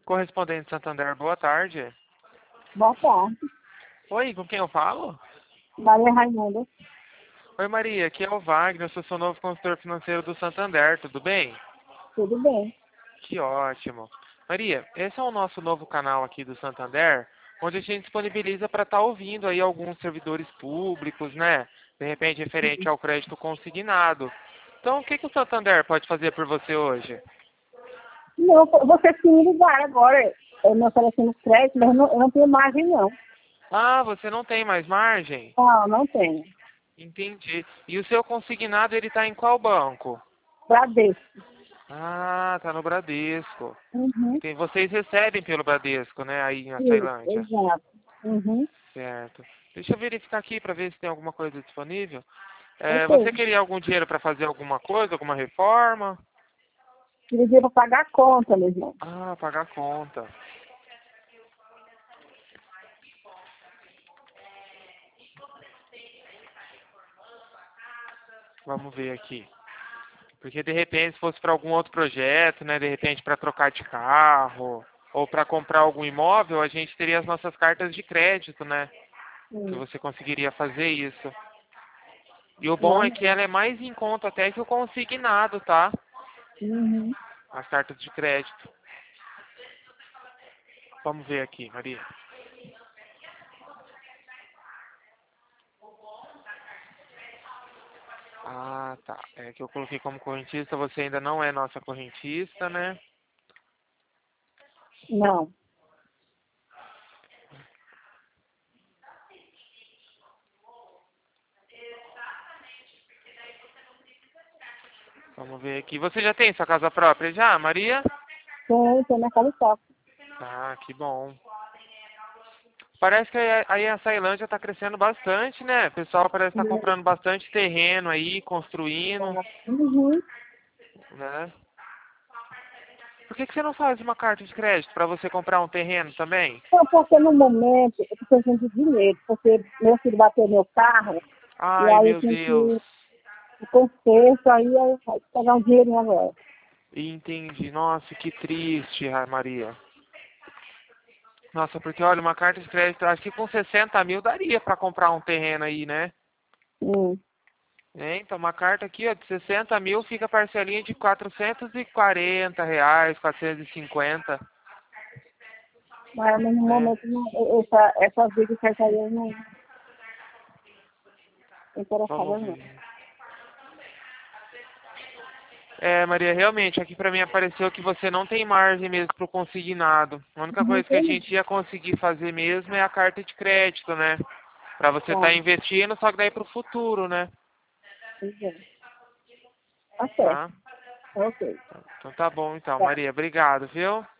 Correspondente Santander, boa tarde. Boa tarde. Oi, com quem eu falo? Maria Raimunda. Oi, Maria, aqui é o Wagner, eu sou seu novo consultor financeiro do Santander, tudo bem? Tudo bem? Que ótimo. Maria, esse é o nosso novo canal aqui do Santander, onde a gente disponibiliza para estar ouvindo aí alguns servidores públicos, né? De repente, referente ao crédito consignado. Então, o que o Santander pode fazer por você hoje? Não, você se me ligar agora. Eu me oferecendo crédito, mas eu não tenho margem, não. Ah, você não tem mais margem? Não, não tenho. Entendi. E o seu consignado, ele está em qual banco? Bradesco. Ah, tá no Bradesco. Uhum. Entendi. Vocês recebem pelo Bradesco, né, aí na Isso, Tailândia? exato. Uhum. Certo. Deixa eu verificar aqui para ver se tem alguma coisa disponível. Você Ok. queria algum dinheiro para fazer alguma coisa, alguma reforma? Queria dizer para pagar a conta, meu irmão. Ah, pagar a conta. Vamos ver aqui. Porque de repente, se fosse para algum outro projeto, né, de repente para trocar de carro ou para comprar algum imóvel, a gente teria as nossas cartas de crédito, né? Que Hum. você conseguiria fazer isso. E o bom é Vamos que ver. ela é mais em conta até que o consignado, tá? Uhum. As cartas de crédito. Vamos ver aqui, Maria. Ah, tá. É que eu coloquei como correntista, você ainda não é nossa correntista, né? Não. Vamos ver aqui. Você já tem sua casa própria já, Maria? Tem mercado top. Ah, que bom. Parece que aí a Tailândia está crescendo bastante, né? O pessoal parece estar comprando bastante terreno aí, construindo, Uhum. né? Por que você não faz uma carta de crédito para você comprar um terreno também? Então, porque no momento eu estou precisando de dinheiro, porque meu filho bateu meu carro e Ai, aí eu meu tenho Deus. que conserto, aí eu vou pegar um dinheirinho agora. Entendi. Nossa, que triste, Maria. Nossa, porque olha, uma carta de crédito, acho que com 60 mil daria para comprar um terreno aí, né? Hum. É, então, uma carta aqui, ó, de 60 mil fica parcelinha de R$ 440, 450. Mas no É, momento essa vida que aí eu não interessava vamos não. ver. É, Maria, realmente, aqui pra mim apareceu que você não tem margem mesmo pro consignado. A única Não coisa que a tem gente ia conseguir fazer mesmo é a carta de crédito, né? Pra você estar não. investindo, só que daí pro futuro, né? Pois é. Tá certo. Tá? Ok. Então tá bom então, Tá. Maria. Obrigado, viu?